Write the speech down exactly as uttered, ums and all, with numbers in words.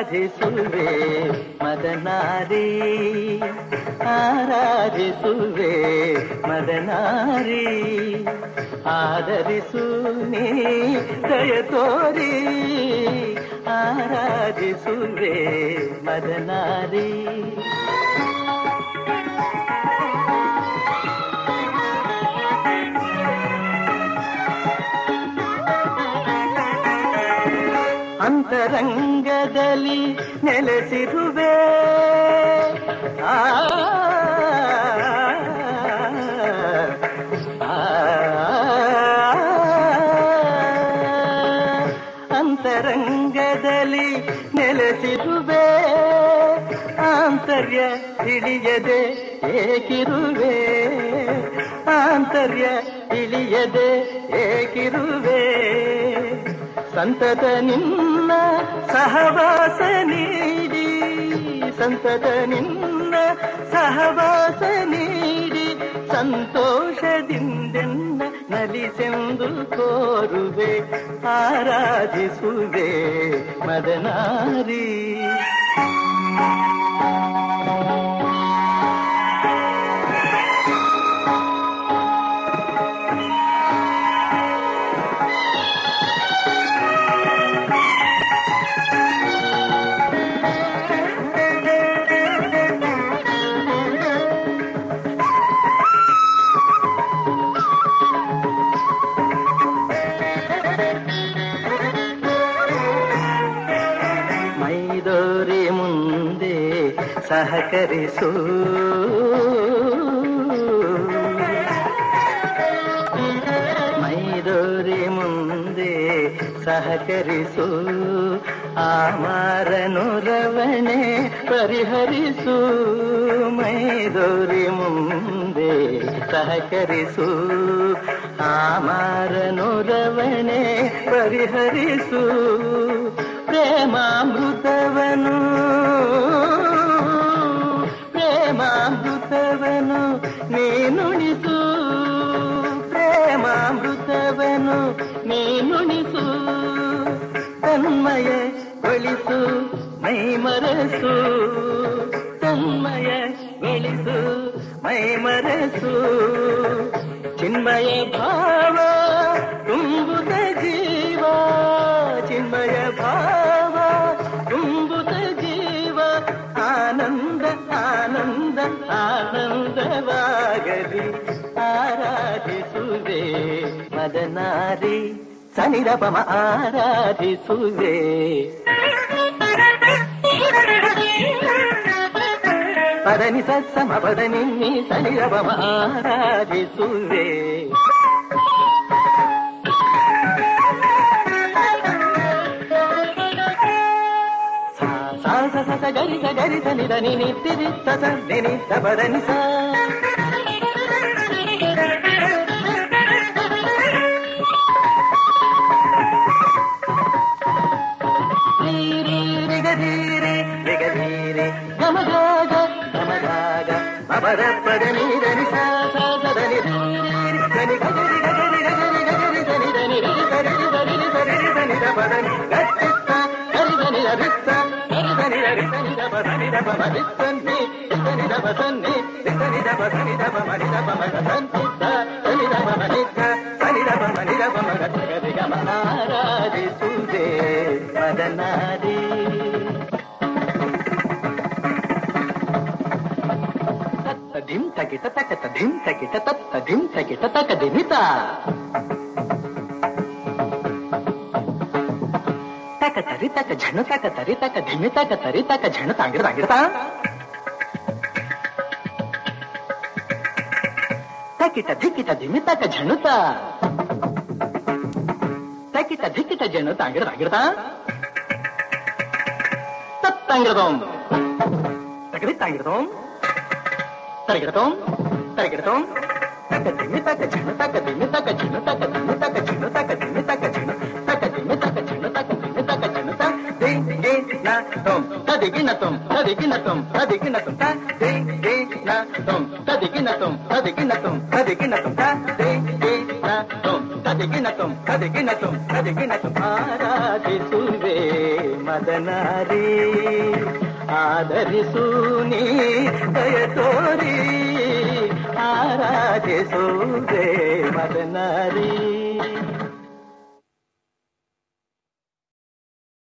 ಆರಾಧಿಸುವೆ ಮದನಾರಿ ಆರಾಧಿಸುವೆ ಮದನಾರಿ ಆದರಿಸು ನೀ ದಯ ತೋರಿ ಆರಾಧಿಸುವೆ ಮದನಾರಿ ಅಂತರಂಗದಲ್ಲಿ ನೆಲೆಸಿರುವೆ ಆ ಅಂತರಂಗದಲ್ಲಿ ನೆಲೆಸಿರುವೆ ಆಂತರ್ಯ ತಿಳಿಯದೆ ಏಕಿರುವೆ ಆಂತರ್ಯ ತಿಳಿಯದೆ ಏಕಿರುವೆ ಸಂತತ ನಿನ್ನ ಸಹವಾಸ ನೀಡಿ ಸಂತತ ನಿನ್ನ ಸಹವಾಸ ನೀಡಿ ಸಂತೋಷದಿಂದೆನ್ನ ನಲಿಸೆಂದು ಕೋರುವೆ ಆರಾಧಿಸುವೆ ಮದನಾರಿ ಸಹಕರಿಸು ಮೈದೋರಿ ಮುಂದೆ ಸಹಕರಿಸು ಆಮಾರನು ರವಣೆ ಪರಿಹರಿಸು ಮೈದೋರಿ ಮುಂದೆ ಸಹಕರಿಸು ಆಮಾರನು ರವಣೆ ಪರಿಹರಿಸು ಪ್ರೇಮಾಮೃತವನು ಪ್ರೇಮಾಮೃತವನು ನೀನುಣಿಸು ಪ್ರೇಮಾಮೃತವನು ನೀನುಣಿಸು ತನ್ಮಯ ಗೊಳಿಸು ಮೈಮರಸು ತನ್ಮಯ ಗೊಳಿಸು ಮೈಮರಸು ಚಿನ್ಮಯ ಭಾವ ತುಂಬುತ್ತ ಜೀವ ಚಿನ್ಮಯ ಭಾವ ತುಂಬುತ್ತ ಜೀವ ಆನಂದ ಆನಂದ ಆನಂದವಾಗಲಿ ಆರಾಧಿಸುವೆ ಮದನಾರಿ ಸನಿರಪಮ ಆರಾಧಿಸುವೆ ಪದನಿ ಸತ್ಸಮ ಪದನಿ ಸನಿರಪಮ ಆರಾಧಿಸುವೆ ಸಸ ಗರಿಸ ಗರಿಸ ನಿದ ನಿನಿ ತಿರಿ ಸಸ ನಿನಿ ಸಪದನಿ ಸ ರಿಗಧೀರೆ ರಿಗಧೀರೆ ಗಮಗಾಗ ಗಮಗಾಗ ಮಪದ ಪದ ನೀರನಿ ಸ ಸದನಿ ಧನಿ ಗರಿ ಗರಿ ಗರಿ ಗರಿ ಧನಿ ಧನಿ ರಿ ಸರಿ ಸರಿ ಸರಿ ಧನಿ ದ ಪದನಿ ಗಟ್ಟಿತ್ತ ಗರಿ ಧನಿ ರಿತ್ತ ಗರಿ ಧನಿ ಧನಿ ದ ಪದನಿ ದ ಪಮನಿ ಸನ್ನಿ ಧನಿ ದ ಪಸನ್ನಿ ಧನಿ ದ ಪಸನಿ ದ ಪಮನಿ ದ ಪಮಗ ಸನ್ನಿ ಧನಿ ದ ಪಮನಿ ದ ಸನಿ ದ ಪಮನಿ ದ ಪಮಗ ಗರಿ ಗಮ ಆರಾಧಿಸುವೆ ಮದನಾರಿ ಧಿಂ ತಗಿಟ ತಕತ ಧಿಂ ತಗಿಟ ತತ್ತ ಧಿಂ ತಗಿಟ ತಕ ದಿಮಿತ ತಕ ತರಿ ತಕ ಝಣ ತಕ ತರಿ ತಕ ಧಿಮಿ ತಕ ತರಿ ತಕ ಝಣ ತಾಂಗಿಡ ತಾಂಗಿಡತ ತಕಿಟ ಧಿಕಿಟ ಧಿಮಿ ತಕ ಝಣುತ ತಕಿಟ ಧಿಕಿಟ ಝಣ ತಾಂಗಿಡ ತಾಂಗಿಡತ ತತ್ತಂಗಿಡದೋಂ ತಕಡಿ ತಾಂಗಿಡದೋಂ ತರಗಿಡತೋಂ ತರಗಿಡತೋಂ ತಕ ದಿಮಿ ತಕ ಝಣ ತಕ ದಿಮಿ ತಕ ಝಣ ತಕ ದಿಮಿ ತಕ ಝಣ ತಕ ದಿಮಿ ತಕ ಝಣ ತಕ ದಿಮಿ ತಕ ಝಣ ತಕ ದಿಮಿ ತಕ ಝಣ ತ ದೇ ದೇ ನ ತೋಂ ತದಿಗಿನ ತೋಂ ತದಿಗಿನ ತೋಂ ತದಿಗಿನ ತೋಂ ತ ದೇ ದೇ ನ ತೋಂ ತದಿಗಿನ ತೋಂ ತದಿಗಿನ ತೋಂ ತದಿಗಿನ ತೋಂ ತ ದೇ ದೇ ನ ತೋಂ ತದಿಗಿನ ತೋಂ ತದಿಗಿನ ತೋಂ ತದಿಗಿನ ತೋಂ ಆರಾಧಿಸುವೆ ಮದನಾರಿ ಆದರಿಸು ನೀ ದಯ ತೋರಿ ಆರಾಧಿಸುವೆ ಮದನಾರಿ.